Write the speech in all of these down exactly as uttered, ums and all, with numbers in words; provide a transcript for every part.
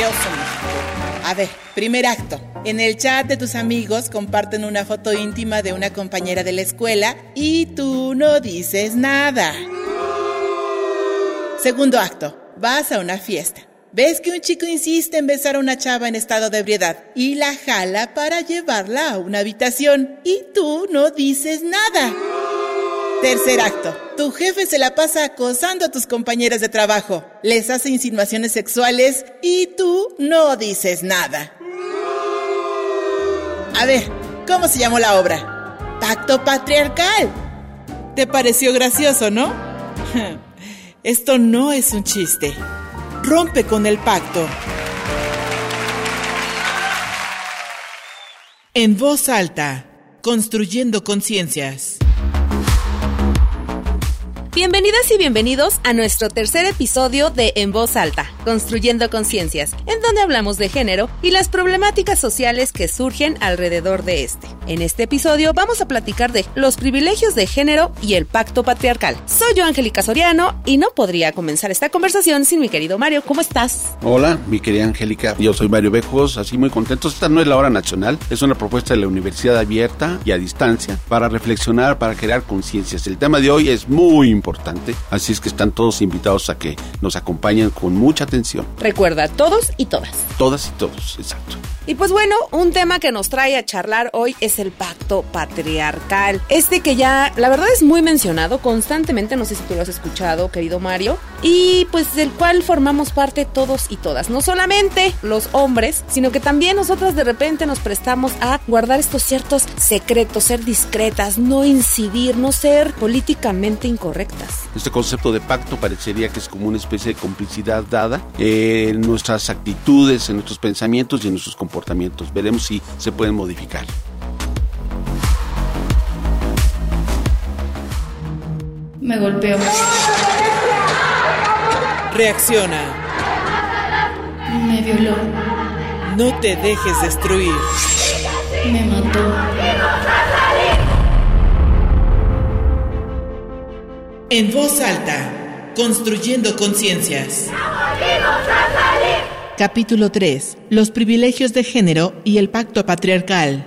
gracioso, mijo. A ver, primer acto. En el chat de tus amigos comparten una foto íntima de una compañera de la escuela y tú no dices nada. Segundo acto. Vas a una fiesta. Ves que un chico insiste en besar a una chava en estado de ebriedad y la jala para llevarla a una habitación y tú no dices nada. Tercer acto. Tu jefe se la pasa acosando a tus compañeras de trabajo. Les hace insinuaciones sexuales y tú no dices nada. A ver, ¿cómo se llamó la obra? Pacto Patriarcal. ¿Te pareció gracioso, no? Esto no es un chiste. Rompe con el pacto. En voz alta, construyendo conciencias. Bienvenidas y bienvenidos a nuestro tercer episodio de En Voz Alta, Construyendo Conciencias, en donde hablamos de género y las problemáticas sociales que surgen alrededor de este. En este episodio vamos a platicar de los privilegios de género y el pacto patriarcal. Soy yo, Angélica Soriano, y no podría comenzar esta conversación sin mi querido Mario. ¿Cómo estás? Hola, mi querida Angélica. Yo soy Mario Bejos, así muy contento. Esta no es la hora nacional, es una propuesta de la Universidad Abierta y a distancia para reflexionar, para crear conciencias. El tema de hoy es muy importante. importante, así es que están todos invitados a que nos acompañen con mucha atención. Recuerda, todos y todas. Todas y todos, exacto. Y pues bueno, un tema que nos trae a charlar hoy es el pacto patriarcal. Este que ya, la verdad, es muy mencionado constantemente, no sé si tú lo has escuchado, querido Mario, y pues del cual formamos parte todos y todas. No solamente los hombres, sino que también nosotras de repente nos prestamos a guardar estos ciertos secretos, ser discretas, no incidir, no ser políticamente incorrectas. Este concepto de pacto parecería que es como una especie de complicidad dada eh, en nuestras actitudes, en nuestros pensamientos y en nuestros comportamientos. Veremos si se pueden modificar. Me golpeó. Reacciona. Me violó. No te dejes destruir. Me mató. En voz alta, construyendo conciencias. Capítulo tres. Los privilegios de género y el pacto patriarcal.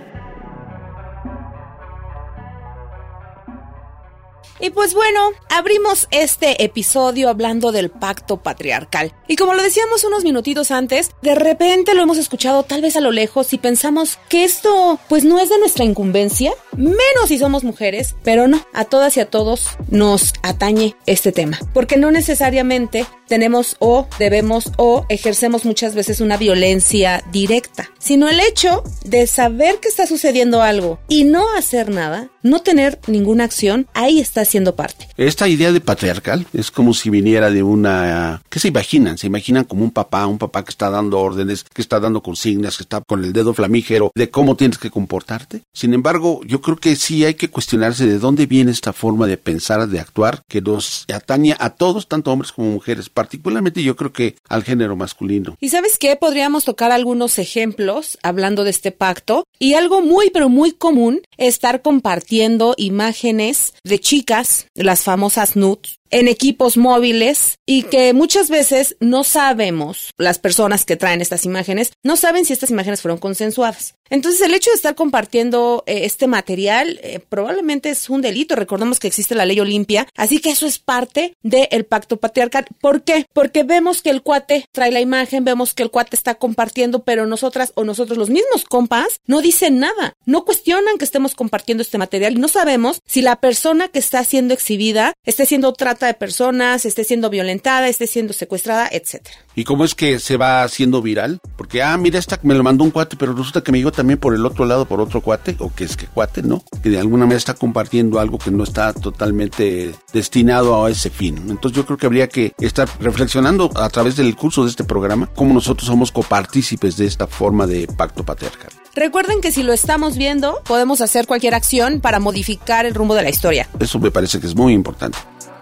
Y pues bueno, abrimos este episodio hablando del pacto patriarcal. Y como lo decíamos unos minutitos antes, de repente lo hemos escuchado tal vez a lo lejos y pensamos que esto pues no es de nuestra incumbencia, menos si somos mujeres, pero no, a todas y a todos nos atañe este tema. Porque no necesariamente tenemos o debemos o ejercemos muchas veces una violencia directa, sino el hecho de saber que está sucediendo algo y no hacer nada, no tener ninguna acción, ahí está siendo parte. Esta idea de patriarcal es como si viniera de una... ¿Qué se imaginan? Se imaginan como un papá, un papá que está dando órdenes, que está dando consignas, que está con el dedo flamígero de cómo tienes que comportarte. Sin embargo, yo creo que sí hay que cuestionarse de dónde viene esta forma de pensar, de actuar, que nos atañe a todos, tanto hombres como mujeres, particularmente yo creo que al género masculino. ¿Y sabes qué? Podríamos tocar algunos ejemplos hablando de este pacto, y algo muy pero muy común es estar compartiendo imágenes de chicas, las famosas nudes, en equipos móviles, y que muchas veces no sabemos, las personas que traen estas imágenes, no saben si estas imágenes fueron consensuadas. Entonces el hecho de estar compartiendo eh, este material eh, probablemente es un delito. Recordemos que existe la ley Olimpia, así que eso es parte del pacto patriarcal. ¿Por qué? Porque vemos que el cuate trae la imagen, vemos que el cuate está compartiendo, pero nosotras o nosotros los mismos compas no dicen nada, no cuestionan que estemos compartiendo este material y no sabemos si la persona que está siendo exhibida esté siendo trata de personas, esté siendo violentada, esté siendo secuestrada, etcétera. ¿Y cómo es que se va haciendo viral? Porque, ah, mira, esta me lo mandó un cuate, pero resulta que me llegó también por el otro lado, por otro cuate, o que es que cuate, ¿no? Que de alguna manera está compartiendo algo que no está totalmente destinado a ese fin. Entonces yo creo que habría que estar reflexionando a través del curso de este programa cómo nosotros somos copartícipes de esta forma de pacto patriarcal. Recuerden que si lo estamos viendo, podemos hacer cualquier acción para modificar el rumbo de la historia. Eso me parece que es muy importante.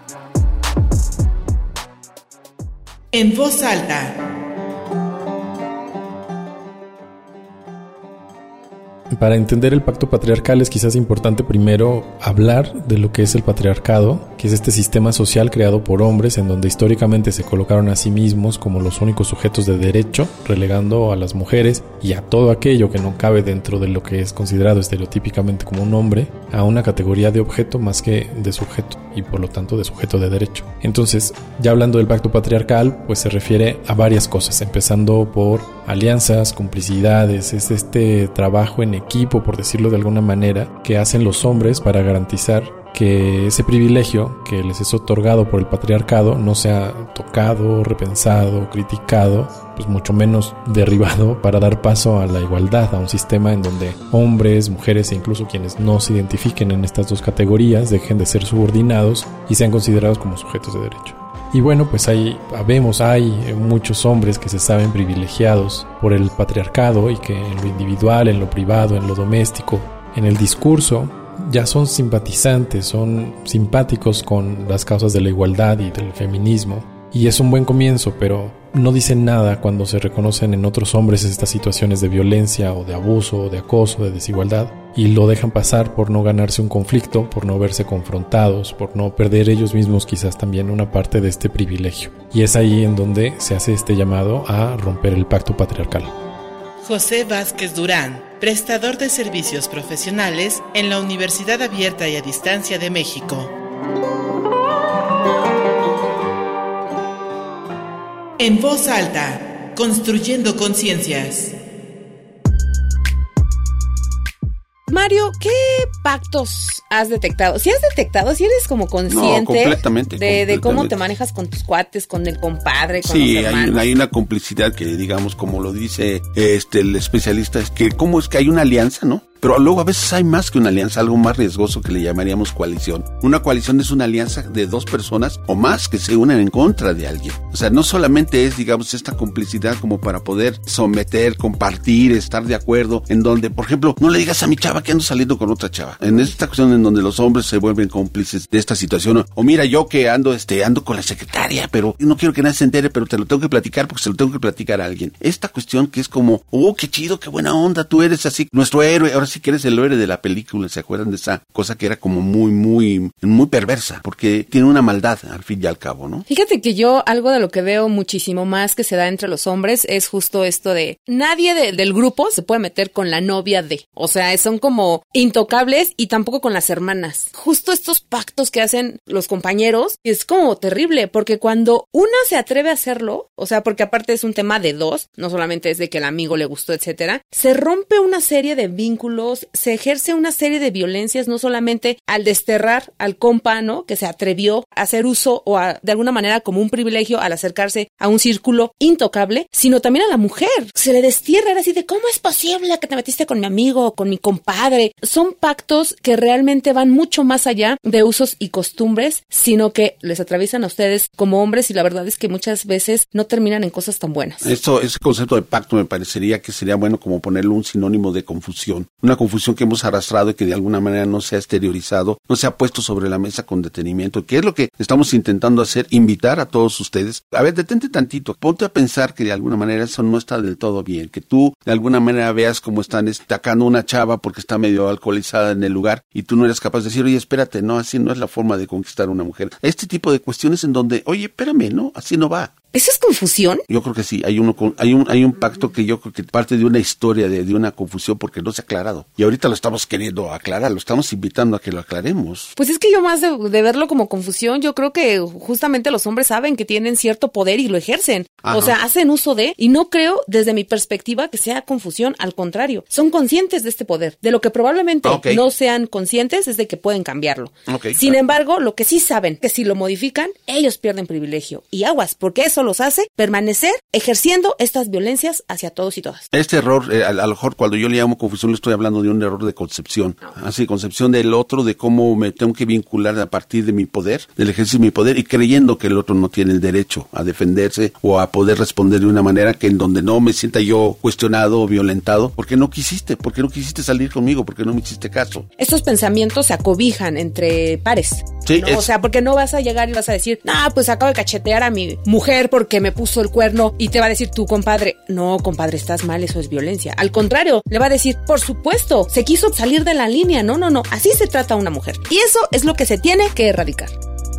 En voz alta. Para entender el pacto patriarcal es quizás importante primero hablar de lo que es el patriarcado que es este sistema social creado por hombres en donde históricamente se colocaron a sí mismos como los únicos sujetos de derecho, relegando a las mujeres y a todo aquello que no cabe dentro de lo que es considerado estereotípicamente como un hombre a una categoría de objeto más que de sujeto, y por lo tanto de sujeto de derecho. Entonces, ya hablando del pacto patriarcal, pues se refiere a varias cosas, empezando por alianzas, complicidades, es este trabajo en equipo, por decirlo de alguna manera, que hacen los hombres para garantizar que ese privilegio que les es otorgado por el patriarcado no sea tocado, repensado, criticado, pues mucho menos derribado, para dar paso a la igualdad, a un sistema en donde hombres, mujeres e incluso quienes no se identifiquen en estas dos categorías dejen de ser subordinados y sean considerados como sujetos de derecho. Y bueno, pues ahí vemos, hay muchos hombres que se saben privilegiados por el patriarcado y que en lo individual, en lo privado, en lo doméstico, en el discurso, ya son simpatizantes, son simpáticos con las causas de la igualdad y del feminismo. Y es un buen comienzo, pero no dicen nada cuando se reconocen en otros hombres estas situaciones de violencia o de abuso o de acoso, de desigualdad, y lo dejan pasar por no ganarse un conflicto, por no verse confrontados, por no perder ellos mismos quizás también una parte de este privilegio. Y es ahí en donde se hace este llamado a romper el pacto patriarcal. José Vázquez Durán, prestador de servicios profesionales en la Universidad Abierta y a Distancia de México. En voz alta, construyendo conciencias. Mario, ¿qué pactos has detectado? Si has detectado, si eres como consciente no, completamente, de, completamente. de cómo te manejas con tus cuates, con el compadre, con sí, los hermanos. Sí, hay, hay una complicidad que, digamos, como lo dice este el especialista, es que cómo es que hay una alianza, ¿no? Pero luego a veces hay más que una alianza, algo más riesgoso que le llamaríamos coalición. Una coalición es una alianza de dos personas o más que se unen en contra de alguien. O sea, no solamente es, digamos, esta complicidad como para poder someter, compartir, estar de acuerdo, en donde, por ejemplo, no le digas a mi chava que ando saliendo con otra chava. En esta cuestión en donde los hombres se vuelven cómplices de esta situación. O, o mira, yo que ando, este, ando con la secretaria, pero no quiero que nadie se entere, pero te lo tengo que platicar porque se lo tengo que platicar a alguien. Esta cuestión que es como, oh, qué chido, qué buena onda, tú eres así, nuestro héroe, ahora sí que eres el héroe de la película. ¿Se acuerdan de esa cosa que era como muy, muy, muy perversa? Porque tiene una maldad al fin y al cabo, ¿no? Fíjate que yo algo de lo que veo muchísimo más que se da entre los hombres es justo esto de nadie de, del grupo se puede meter con la novia de, o sea, son como intocables, y tampoco con las hermanas. Justo estos pactos que hacen los compañeros es como terrible, porque cuando una se atreve a hacerlo, o sea, porque aparte es un tema de dos, no solamente es de que el amigo le gustó, etcétera, se rompe una serie de vínculos, se ejerce una serie de violencias, no solamente al desterrar al compa, ¿no?, que se atrevió a hacer uso o a, de alguna manera como un privilegio al acercarse a un círculo intocable, sino también a la mujer. Se le destierra, era así de ¿cómo es posible que te metiste con mi amigo o con mi compadre? Son pactos que realmente van mucho más allá de usos y costumbres, sino que les atraviesan a ustedes como hombres, y la verdad es que muchas veces no terminan en cosas tan buenas. Esto, ese concepto de pacto me parecería que sería bueno como ponerle un sinónimo de confusión. Una confusión que hemos arrastrado y que de alguna manera no se ha exteriorizado, no se ha puesto sobre la mesa con detenimiento, que es lo que estamos intentando hacer, invitar a todos ustedes. A ver, detente tantito, ponte a pensar que de alguna manera eso no está del todo bien, que tú de alguna manera veas cómo están destacando una chava porque está medio alcoholizada en el lugar y tú no eres capaz de decir, oye, espérate, no, así no es la forma de conquistar a una mujer. Este tipo de cuestiones en donde, oye, espérame, no, así no va. ¿Eso es confusión? Yo creo que sí, hay uno con, hay un hay un pacto que yo creo que parte de una historia de, de una confusión porque no se ha aclarado. Y ahorita lo estamos queriendo aclarar, lo estamos invitando a que lo aclaremos. Pues es que yo más de, de verlo como confusión, yo creo que justamente los hombres saben que tienen cierto poder y lo ejercen. Ajá. O sea, hacen uso de, y no creo desde mi perspectiva que sea confusión, al contrario. Son conscientes de este poder. De lo que probablemente okay. no sean conscientes es de que pueden cambiarlo. Okay, Sin claro. embargo, lo que sí saben, que si lo modifican, ellos pierden privilegio. Y aguas, porque eso los hace permanecer ejerciendo estas violencias hacia todos y todas. Este error, eh, a, a lo mejor cuando yo le llamo confusión, le estoy hablando de un error de concepción. Así, concepción del otro, de cómo me tengo que vincular a partir de mi poder, del ejercicio de mi poder, y creyendo que el otro no tiene el derecho a defenderse o a poder responder de una manera que en donde no me sienta yo cuestionado o violentado, porque no quisiste, porque no quisiste salir conmigo, porque no me hiciste caso. Estos pensamientos se acobijan entre pares. Sí, ¿no? es... O sea, porque no vas a llegar y vas a decir, ah, pues acabo de cachetear a mi mujer porque me puso el cuerno, y te va a decir tu compadre, no, compadre, estás mal, eso es violencia. Al contrario, le va a decir, por supuesto, se quiso salir de la línea, no, no, no, así se trata a una mujer. Y eso es lo que se tiene que erradicar.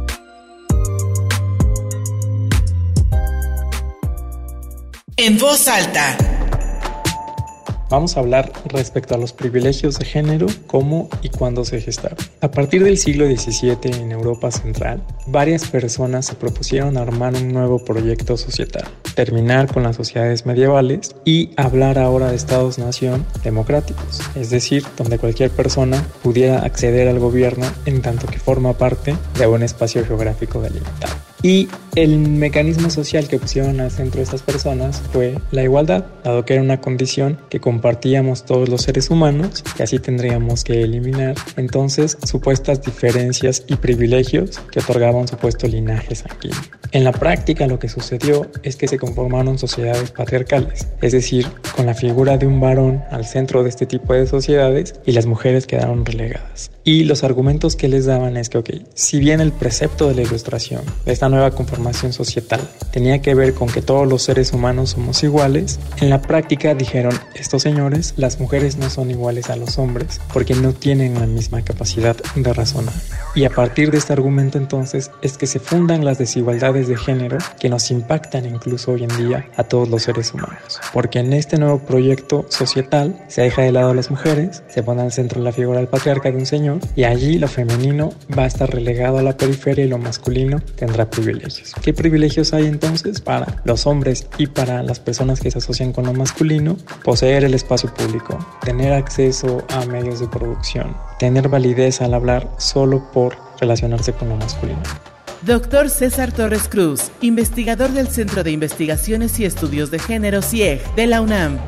En voz alta. Vamos a hablar respecto a los privilegios de género, cómo y cuándo se gestaron. A partir del siglo diecisiete en Europa Central, varias personas se propusieron armar un nuevo proyecto societal, terminar con las sociedades medievales y hablar ahora de estados-nación democráticos, es decir, donde cualquier persona pudiera acceder al gobierno en tanto que forma parte de un espacio geográfico delimitado. Y el mecanismo social que pusieron al centro de estas personas fue la igualdad, dado que era una condición que compartíamos todos los seres humanos y así tendríamos que eliminar entonces supuestas diferencias y privilegios que otorgaban un supuesto linaje sanguíneo. En la práctica lo que sucedió es que se conformaron sociedades patriarcales, es decir, con la figura de un varón al centro de este tipo de sociedades y las mujeres quedaron relegadas. Y los argumentos que les daban es que, ok, si bien el precepto de la Ilustración, de esta nueva conformación societal, tenía que ver con que todos los seres humanos somos iguales, en la práctica dijeron estos señores, las mujeres no son iguales a los hombres porque no tienen la misma capacidad de razonar. Y a partir de este argumento entonces es que se fundan las desigualdades de género que nos impactan incluso hoy en día a todos los seres humanos. Porque en este nuevo proyecto societal se deja de lado a las mujeres, se pone al centro la figura del patriarca de un señor y allí lo femenino va a estar relegado a la periferia y lo masculino tendrá privilegios. ¿Qué privilegios hay entonces para los hombres y para las personas que se asocian con lo masculino? Poseer el espacio público, tener acceso a medios de producción, tener validez al hablar solo por relacionarse con lo masculino. Doctor César Torres Cruz, investigador del Centro de Investigaciones y Estudios de Género C I E G de la UNAM.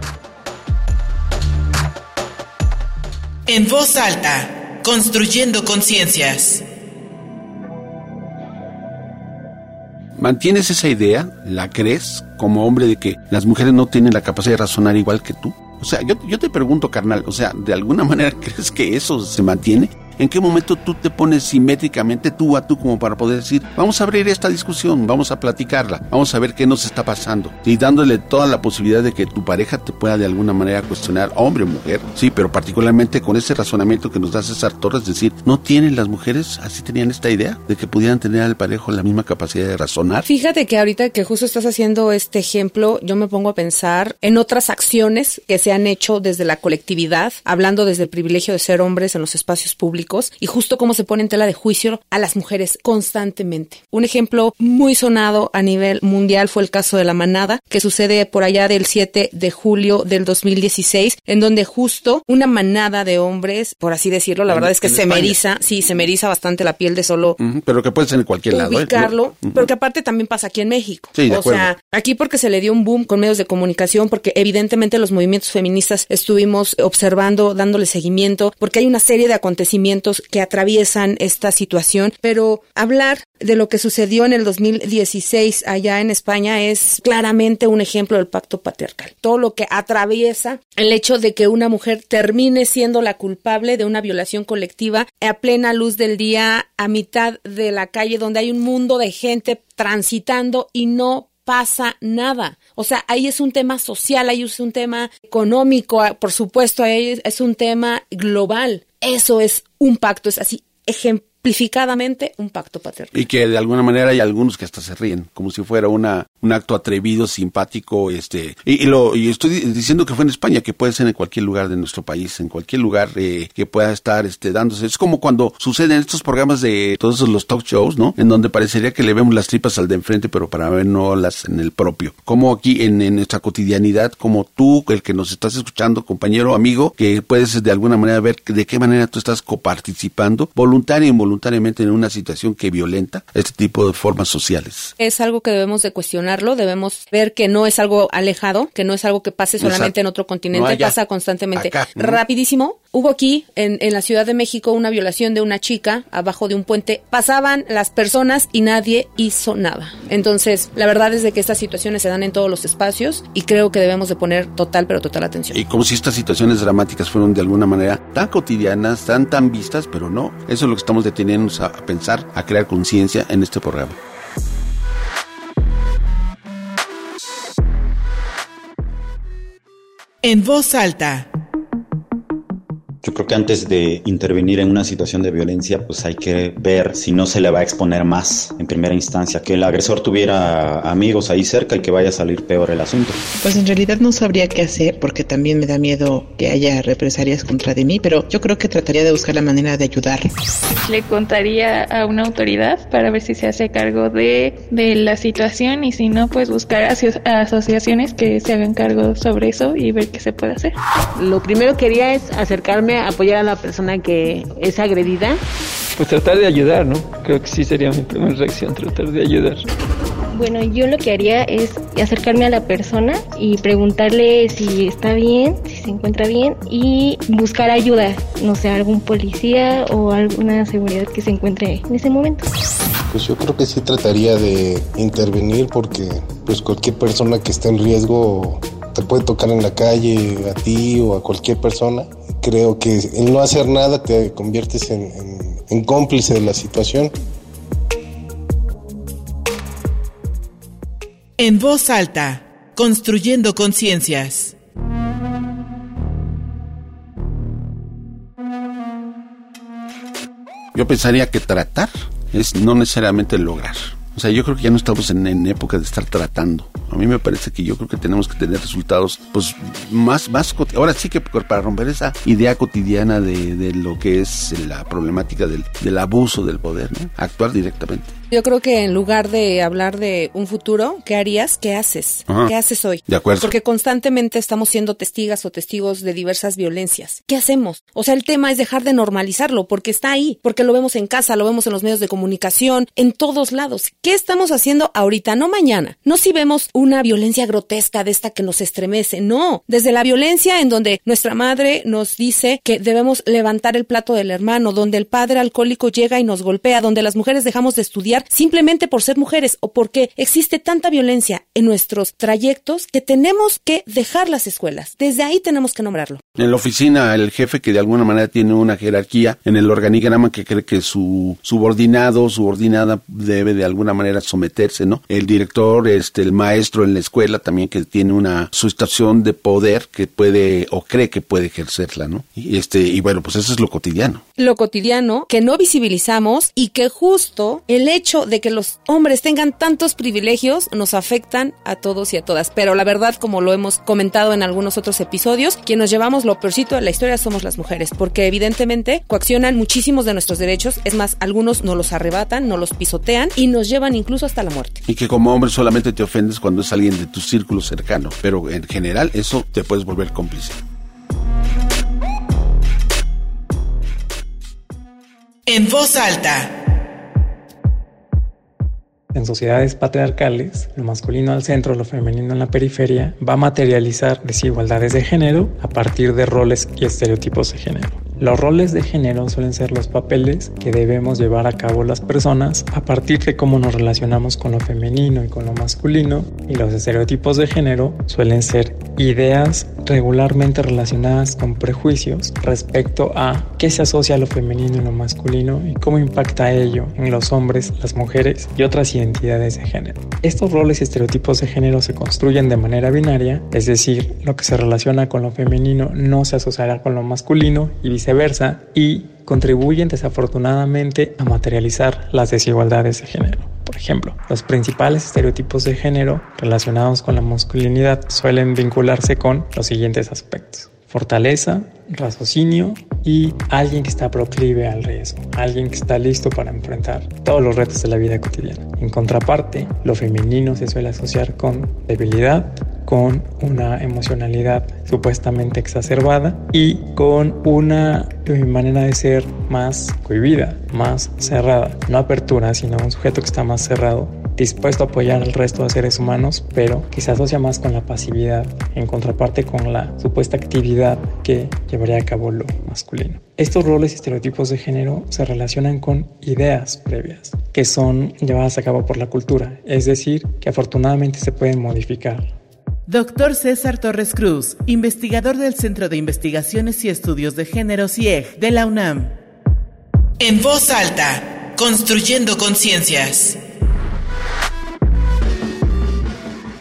En voz alta, construyendo conciencias. ¿Mantienes esa idea? ¿La crees como hombre de que las mujeres no tienen la capacidad de razonar igual que tú? O sea, yo, yo te pregunto, carnal, o sea, ¿de alguna manera crees que eso se mantiene? ¿En qué momento tú te pones simétricamente tú a tú como para poder decir, vamos a abrir esta discusión, vamos a platicarla, vamos a ver qué nos está pasando? Y dándole toda la posibilidad de que tu pareja te pueda de alguna manera cuestionar, hombre o mujer, sí, pero particularmente con ese razonamiento que nos da César Torres, decir, ¿no tienen las mujeres, así tenían esta idea, de que pudieran tener al parejo la misma capacidad de razonar? Fíjate que ahorita que justo estás haciendo este ejemplo, yo me pongo a pensar en otras acciones que se han hecho desde la colectividad, hablando desde el privilegio de ser hombres en los espacios públicos, y justo cómo se pone en tela de juicio a las mujeres constantemente. Un ejemplo muy sonado a nivel mundial fue el caso de La Manada, que sucede por allá del siete de julio del dos mil dieciséis, en donde justo una manada de hombres, por así decirlo, la en, verdad es que se me eriza, sí, se me eriza bastante la piel de solo uh-huh, pero que puede ser en cualquier lado. Ubicarlo, ¿eh? Uh-huh. Pero que aparte también pasa aquí en México. Sí, de o acuerdo. sea, aquí porque se le dio un boom con medios de comunicación, porque evidentemente los movimientos feministas estuvimos observando, dándole seguimiento, porque hay una serie de acontecimientos que atraviesan esta situación, pero hablar de lo que sucedió en el dos mil dieciséis allá en España es claramente un ejemplo del pacto patriarcal. Todo lo que atraviesa el hecho de que una mujer termine siendo la culpable de una violación colectiva a plena luz del día, a mitad de la calle, donde hay un mundo de gente transitando y no pasa nada. O sea, ahí es un tema social, ahí es un tema económico, por supuesto, ahí es un tema global. Eso es un pacto, es así, ejemplificadamente un pacto patriarcal. Y que de alguna manera hay algunos que hasta se ríen, como si fuera una un acto atrevido, simpático, este y, y lo y estoy diciendo que fue en España, que puede ser en cualquier lugar de nuestro país, en cualquier lugar eh, que pueda estar este dándose. Es como cuando suceden estos programas de todos los talk shows, ¿no? En donde parecería que le vemos las tripas al de enfrente, pero para ver no las en el propio. Como aquí en, en nuestra cotidianidad, como tú, el que nos estás escuchando, compañero, amigo, que puedes de alguna manera ver de qué manera tú estás coparticipando, voluntaria e involuntariamente en una situación que violenta este tipo de formas sociales. Es algo que debemos de cuestionar. Debemos ver que no es algo alejado, que no es algo que pase solamente Exacto. en otro continente, no pasa constantemente. Acá. Rapidísimo, hubo aquí en, en la Ciudad de México una violación de una chica abajo de un puente. Pasaban las personas y nadie hizo nada. Entonces, la verdad es de que estas situaciones se dan en todos los espacios y creo que debemos de poner total, pero total atención. Y como si estas situaciones dramáticas fueron de alguna manera tan cotidianas, tan tan vistas, pero no. Eso es lo que estamos deteniéndonos a, a pensar, a crear conciencia en este programa. En voz alta. Yo creo que antes de intervenir en una situación de violencia, pues hay que ver si no se le va a exponer más en primera instancia, que el agresor tuviera amigos ahí cerca y que vaya a salir peor el asunto. Pues en realidad no sabría qué hacer porque también me da miedo que haya represalias contra de mí, pero yo creo que trataría de buscar la manera de ayudar. Le contaría a una autoridad para ver si se hace cargo de, de la situación y si no, pues buscar aso- asociaciones que se hagan cargo sobre eso y ver qué se puede hacer. Lo primero que haría es acercarme a apoyar a la persona que es agredida. Pues tratar de ayudar, ¿no? Creo que sí sería mi primera reacción, tratar de ayudar. Bueno, yo lo que haría es acercarme a la persona y preguntarle si está bien, si se encuentra bien y buscar ayuda, no sé, algún policía o alguna seguridad que se encuentre en ese momento. Pues yo creo que sí trataría de intervenir porque pues cualquier persona que esté en riesgo te puede tocar en la calle, a ti o a cualquier persona. Creo que el no hacer nada te conviertes en, en, en cómplice de la situación. En voz alta, construyendo conciencias. Yo pensaría que tratar es no necesariamente lograr. O sea, yo creo que ya no estamos en, en época de estar tratando. A mí me parece que yo creo que tenemos que tener resultados, pues, más, más, ahora sí que para romper esa idea cotidiana de, de lo que es la problemática del, del abuso del poder, ¿no? Actuar directamente. Yo creo que en lugar de hablar de un futuro, ¿qué harías? ¿Qué haces? Ajá. ¿Qué haces hoy? De acuerdo. Porque constantemente estamos siendo testigas o testigos de diversas violencias. ¿Qué hacemos? O sea, el tema es dejar de normalizarlo, porque está ahí, porque lo vemos en casa, lo vemos en los medios de comunicación, en todos lados. ¿Qué estamos haciendo ahorita? No mañana. No si vemos una violencia grotesca de esta que nos estremece. No. Desde la violencia en donde nuestra madre nos dice que debemos levantar el plato del hermano, donde el padre alcohólico llega y nos golpea, donde las mujeres dejamos de estudiar simplemente por ser mujeres o porque existe tanta violencia en nuestros trayectos que tenemos que dejar las escuelas. Desde ahí tenemos que nombrarlo. En la oficina, el jefe que de alguna manera tiene una jerarquía en el organigrama que cree que su subordinado, subordinada debe de alguna manera someterse, ¿no? El director, este, el maestro en la escuela también que tiene una situación de poder que puede o cree que puede ejercerla, ¿no? Y este, y bueno, pues eso es lo cotidiano. Lo cotidiano que no visibilizamos y que justo el hecho de que los hombres tengan tantos privilegios nos afectan a todos y a todas. Pero la verdad, como lo hemos comentado en algunos otros episodios, quien nos llevamos lo peorcito de la historia somos las mujeres, porque evidentemente coaccionan muchísimos de nuestros derechos. Es más, algunos nos los arrebatan, nos los pisotean y nos llevan incluso hasta la muerte. Y que como hombre solamente te ofendes cuando es alguien de tu círculo cercano, pero en general eso te puedes volver cómplice. En voz alta. En sociedades patriarcales, lo masculino al centro, lo femenino en la periferia, va a materializar desigualdades de género a partir de roles y estereotipos de género. Los roles de género suelen ser los papeles que debemos llevar a cabo las personas a partir de cómo nos relacionamos con lo femenino y con lo masculino, y los estereotipos de género suelen ser ideas regularmente relacionadas con prejuicios respecto a qué se asocia a lo femenino y lo masculino y cómo impacta ello en los hombres, las mujeres y otras identidades de género. Estos roles y estereotipos de género se construyen de manera binaria, es decir, lo que se relaciona con lo femenino no se asociará con lo masculino y viceversa, y contribuyen desafortunadamente a materializar las desigualdades de género. Por ejemplo, los principales estereotipos de género relacionados con la masculinidad suelen vincularse con los siguientes aspectos: fortaleza, raciocinio y alguien que está proclive al riesgo, alguien que está listo para enfrentar todos los retos de la vida cotidiana. En contraparte, lo femenino se suele asociar con debilidad, con una emocionalidad supuestamente exacerbada y con una manera de ser más cohibida, más cerrada, no apertura, sino un sujeto que está más cerrado, dispuesto a apoyar al resto de seres humanos, pero que se asocia más con la pasividad, en contraparte con la supuesta actividad que llevaría a cabo lo masculino. Estos roles y estereotipos de género se relacionan con ideas previas que son llevadas a cabo por la cultura, es decir, que afortunadamente se pueden modificar. Doctor César Torres Cruz, investigador del Centro de Investigaciones y Estudios de Género C I E G de la UNAM. En voz alta, construyendo conciencias.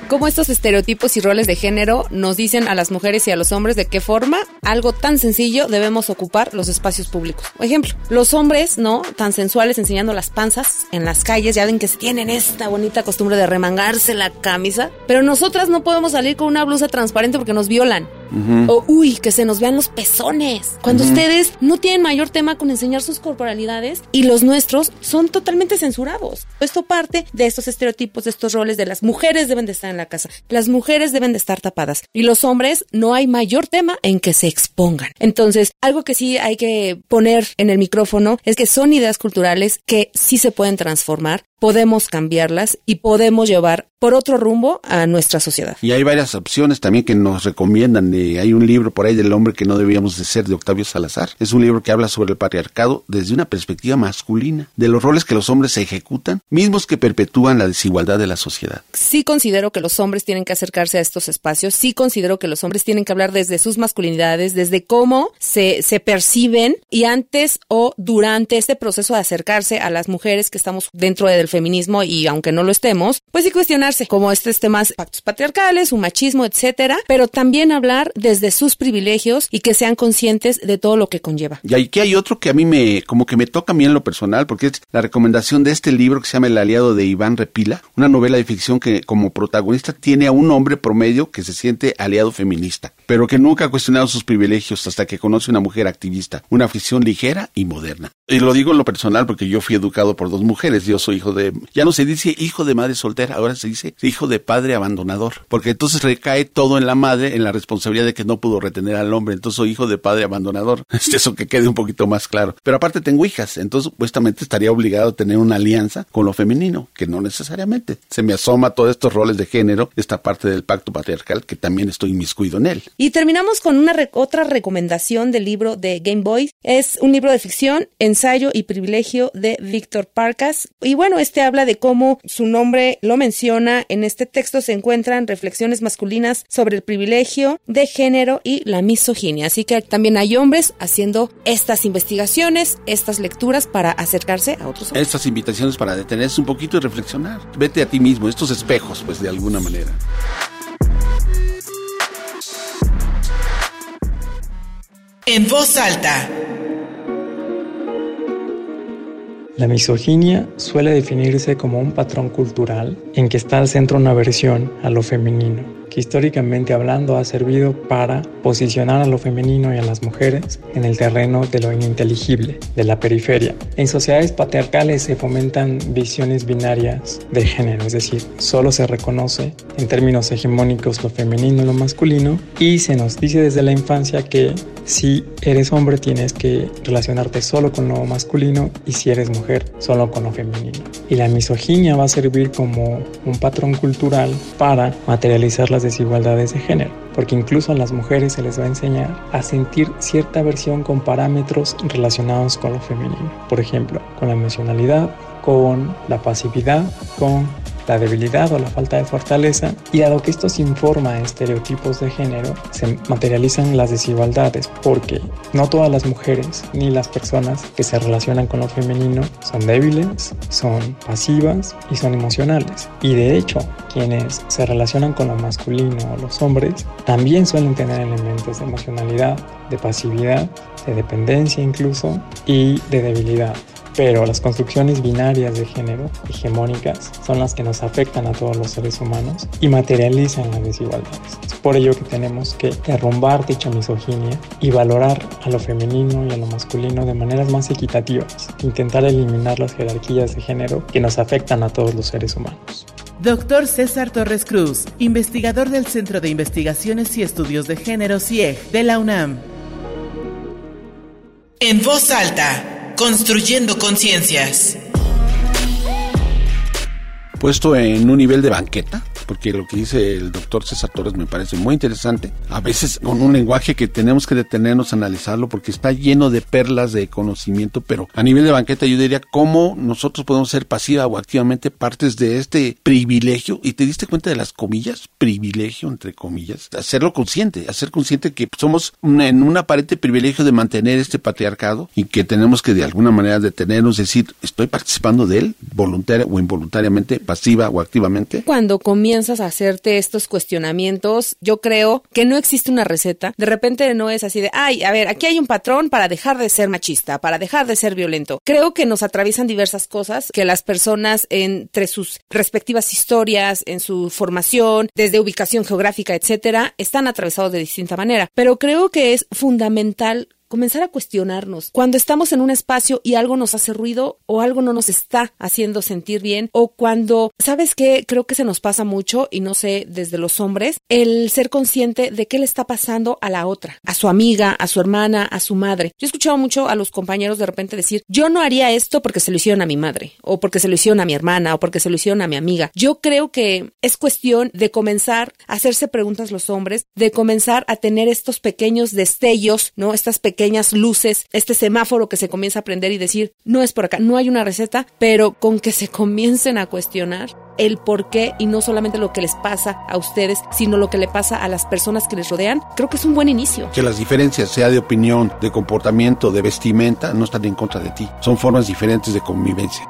cómo estos estereotipos y roles de género nos dicen a las mujeres y a los hombres de qué forma algo tan sencillo debemos ocupar los espacios públicos. Por ejemplo, los hombres, ¿no? Tan sensuales enseñando las panzas en las calles, ya ven que se tienen esta bonita costumbre de remangarse la camisa, pero nosotras no podemos salir con una blusa transparente porque nos violan. Uh-huh. O, uy, que se nos vean los pezones. Cuando uh-huh. ustedes no tienen mayor tema con enseñar sus corporalidades y los nuestros son totalmente censurados. Esto parte de estos estereotipos, de estos roles de las mujeres deben de estar en la casa, las mujeres deben de estar tapadas y los hombres no hay mayor tema en que se expongan. Entonces, algo que sí hay que poner en el micrófono es que son ideas culturales que sí se pueden transformar, podemos cambiarlas y podemos llevar por otro rumbo a nuestra sociedad. Y hay varias opciones también que nos recomiendan. Eh, hay un libro por ahí del hombre que no debíamos de ser, de Octavio Salazar. Es un libro que habla sobre el patriarcado desde una perspectiva masculina, de los roles que los hombres se ejecutan, mismos que perpetúan la desigualdad de la sociedad. Sí considero que los hombres tienen que acercarse a estos espacios, sí considero que los hombres tienen que hablar desde sus masculinidades, desde cómo se, se perciben y antes o durante este proceso de acercarse a las mujeres que estamos dentro del feminismo y aunque no lo estemos, pues sí cuestionarse como estos temas, pactos patriarcales, un machismo, etcétera, pero también hablar desde sus privilegios y que sean conscientes de todo lo que conlleva. Y aquí hay otro que a mí me, como que me toca a mí en lo personal, porque es la recomendación de este libro que se llama El aliado de Iván Repila, una novela de ficción que como protagonista tiene a un hombre promedio que se siente aliado feminista, pero que nunca ha cuestionado sus privilegios hasta que conoce una mujer activista, una afición ligera y moderna. Y lo digo en lo personal porque yo fui educado por dos mujeres, yo soy hijo de, ya no se dice hijo de madre soltera, ahora se dice hijo de padre abandonador, porque entonces recae todo en la madre, en la responsabilidad de que no pudo retener al hombre, entonces soy hijo de padre abandonador, eso que quede un poquito más claro. Pero aparte tengo hijas, entonces supuestamente estaría obligado a tener una alianza con lo femenino, que no necesariamente. Se me asoma todos estos roles de género, esta parte del pacto patriarcal que también estoy inmiscuido en él. Y terminamos con una re- otra recomendación del libro de Game Boy. Es un libro de ficción, Ensayo y privilegio de Víctor Parcas. Y bueno, este habla de cómo su nombre lo menciona. En este texto se encuentran reflexiones masculinas sobre el privilegio de género y la misoginia. Así que también hay hombres haciendo estas investigaciones, estas lecturas para acercarse a otros hombres. Estas invitaciones para detenerse un poquito y reflexionar. Vete a ti mismo, estos espejos, pues de alguna manera. En voz alta. La misoginia suele definirse como un patrón cultural en que está al centro una aversión a lo femenino, que históricamente hablando ha servido para posicionar a lo femenino y a las mujeres en el terreno de lo ininteligible, de la periferia. En sociedades patriarcales se fomentan visiones binarias de género, es decir, solo se reconoce en términos hegemónicos lo femenino y lo masculino, y se nos dice desde la infancia que si eres hombre tienes que relacionarte solo con lo masculino y si eres mujer solo con lo femenino. Y la misoginia va a servir como un patrón cultural para materializar las desigualdades de género, porque incluso a las mujeres se les va a enseñar a sentir cierta aversión con parámetros relacionados con lo femenino. Por ejemplo, con la emocionalidad, con la pasividad, con la debilidad o la falta de fortaleza, y dado que esto se informa a estereotipos de género, se materializan las desigualdades, porque no todas las mujeres ni las personas que se relacionan con lo femenino son débiles, son pasivas y son emocionales. Y de hecho, quienes se relacionan con lo masculino o los hombres también suelen tener elementos de emocionalidad, de pasividad, de dependencia incluso, y de debilidad. Pero las construcciones binarias de género, hegemónicas, son las que nos afectan a todos los seres humanos y materializan las desigualdades. Es por ello que tenemos que derrumbar dicha misoginia y valorar a lo femenino y a lo masculino de maneras más equitativas, intentar eliminar las jerarquías de género que nos afectan a todos los seres humanos. Doctor César Torres Cruz, investigador del Centro de Investigaciones y Estudios de Género C I E G de la UNAM. En voz alta. Construyendo conciencias. Puesto en un nivel de banqueta, porque lo que dice el doctor César Torres me parece muy interesante, a veces con un lenguaje que tenemos que detenernos a analizarlo porque está lleno de perlas de conocimiento, pero a nivel de banqueta yo diría cómo nosotros podemos ser pasiva o activamente partes de este privilegio, y te diste cuenta de las comillas, privilegio entre comillas, hacerlo consciente, hacer consciente que somos una, en un aparente privilegio de mantener este patriarcado y que tenemos que de alguna manera detenernos, decir, estoy participando de él, voluntaria o involuntariamente, pasiva o activamente. Cuando comienza comienzas a hacerte estos cuestionamientos, yo creo que no existe una receta. De repente no es así de, ay, a ver, aquí hay un patrón para dejar de ser machista, para dejar de ser violento. Creo que nos atraviesan diversas cosas que las personas entre sus respectivas historias, en su formación, desde ubicación geográfica, etcétera, están atravesados de distinta manera. Pero creo que es fundamental comenzar a cuestionarnos cuando estamos en un espacio y algo nos hace ruido o algo no nos está haciendo sentir bien, o cuando, ¿sabes qué? Creo que se nos pasa mucho, y no sé, desde los hombres, el ser consciente de qué le está pasando a la otra, a su amiga, a su hermana, a su madre. Yo he escuchado mucho a los compañeros de repente decir, yo no haría esto porque se lo hicieron a mi madre, o porque se lo hicieron a mi hermana, o porque se lo hicieron a mi amiga. Yo creo que es cuestión de comenzar a hacerse preguntas los hombres, de comenzar a tener estos pequeños destellos, ¿no? Estas pequeñas pequeñas luces, este semáforo que se comienza a prender y decir, no es por acá, no hay una receta, pero con que se comiencen a cuestionar el por qué, y no solamente lo que les pasa a ustedes, sino lo que le pasa a las personas que les rodean, creo que es un buen inicio. Que las diferencias, sea de opinión, de comportamiento, de vestimenta, no están en contra de ti. Son formas diferentes de convivencia.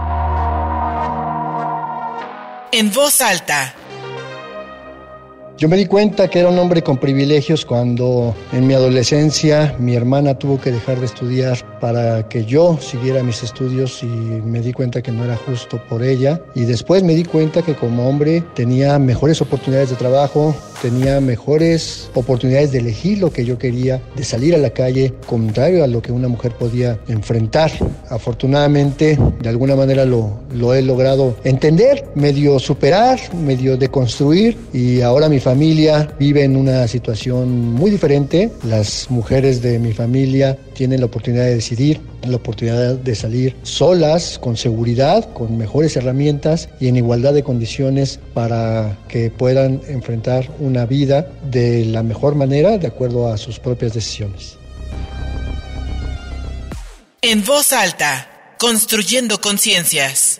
En voz alta. Yo me di cuenta que era un hombre con privilegios cuando en mi adolescencia mi hermana tuvo que dejar de estudiar para que yo siguiera mis estudios, y me di cuenta que no era justo por ella. Y después me di cuenta que como hombre tenía mejores oportunidades de trabajo, tenía mejores oportunidades de elegir lo que yo quería, de salir a la calle, contrario a lo que una mujer podía enfrentar. Afortunadamente, de alguna manera lo, lo he logrado entender, medio superar, medio deconstruir, y ahora mi familia vive en una situación muy diferente. Las mujeres de mi familia tienen la oportunidad de decidir, la oportunidad de salir solas, con seguridad, con mejores herramientas y en igualdad de condiciones para que puedan enfrentar una vida de la mejor manera, de acuerdo a sus propias decisiones. En voz alta, construyendo conciencias.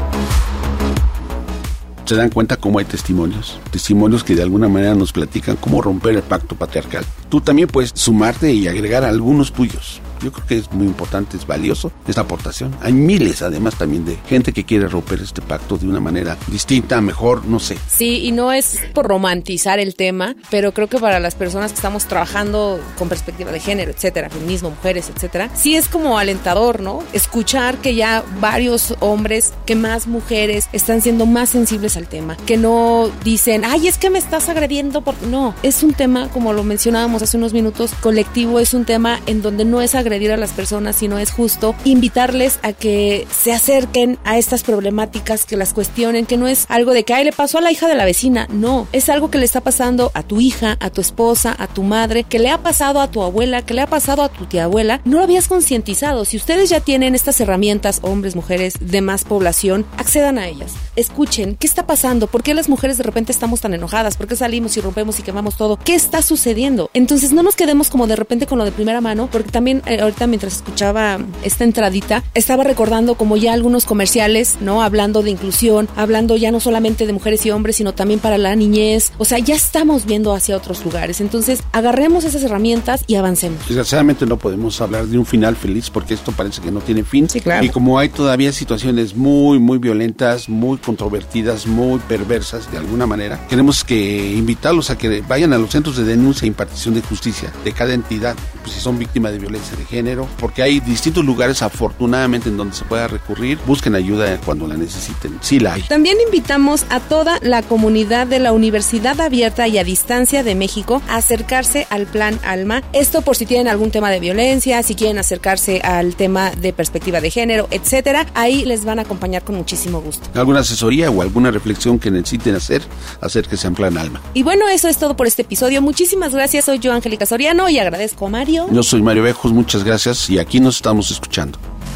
Se dan cuenta cómo hay testimonios, testimonios que de alguna manera nos platican cómo romper el pacto patriarcal. Tú también puedes sumarte y agregar algunos tuyos. Yo creo que es muy importante, es valioso esta aportación. Hay miles, además, también de gente que quiere romper este pacto de una manera distinta, mejor, no sé. Sí, y no es por romantizar el tema, pero creo que para las personas que estamos trabajando con perspectiva de género, etcétera, feminismo, mujeres, etcétera, sí es como alentador, ¿no? Escuchar que ya varios hombres, que más mujeres están siendo más sensibles al tema, que no dicen, ay, es que me estás agrediendo por... No, es un tema, como lo mencionábamos hace unos minutos, colectivo, es un tema en donde no es agredir a las personas, sino es justo invitarles a que se acerquen a estas problemáticas, que las cuestionen, que no es algo de que, ay, le pasó a la hija de la vecina. No, es algo que le está pasando a tu hija, a tu esposa, a tu madre, que le ha pasado a tu abuela, que le ha pasado a tu tía abuela. No lo habías concientizado. Si ustedes ya tienen estas herramientas, hombres, mujeres, demás población, accedan a ellas. Escuchen, ¿qué está pasando? ¿Por qué las mujeres de repente estamos tan enojadas? ¿Por qué salimos y rompemos y quemamos todo? ¿Qué está sucediendo? Entonces no nos quedemos como de repente con lo de primera mano, porque también eh, ahorita mientras escuchaba esta entradita, estaba recordando como ya algunos comerciales, ¿no? Hablando de inclusión, hablando ya no solamente de mujeres y hombres, sino también para la niñez. O sea, ya estamos viendo hacia otros lugares. Entonces, agarremos esas herramientas y avancemos. Desgraciadamente no podemos hablar de un final feliz porque esto parece que no tiene fin. Sí, claro. Y como hay todavía situaciones muy, muy violentas, muy controvertidas, muy perversas de alguna manera, queremos que invitarlos a que vayan a los centros de denuncia e impartición de justicia de cada entidad, pues si son víctimas de violencia de género, porque hay distintos lugares afortunadamente en donde se pueda recurrir. Busquen ayuda cuando la necesiten, sí la hay. También invitamos a toda la comunidad de la Universidad Abierta y a Distancia de México a acercarse al Plan Alma. Esto por si tienen algún tema de violencia, si quieren acercarse al tema de perspectiva de género, etcétera. Ahí les van a acompañar con muchísimo gusto. ¿Alguna asesoría o alguna reflexión que necesiten hacer? Acérquense a Plan Alma. Y bueno, eso es todo por este episodio. Muchísimas gracias. Soy yo, Angélica Soriano, y agradezco a Mario. Yo soy Mario Bejos, muchas gracias, y aquí nos estamos escuchando.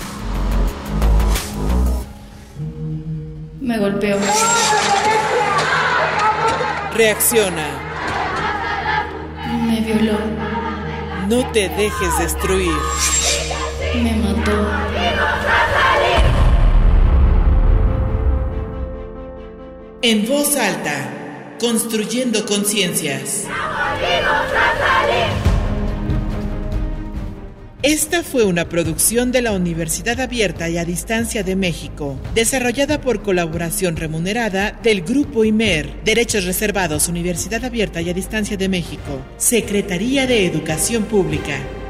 Me golpeó. Reacciona. Me violó. No te dejes destruir. Me mató. En voz alta, construyendo conciencias. Esta fue una producción de la Universidad Abierta y a Distancia de México, desarrollada por colaboración remunerada del Grupo I M E R, Derechos Reservados, Universidad Abierta y a Distancia de México, Secretaría de Educación Pública.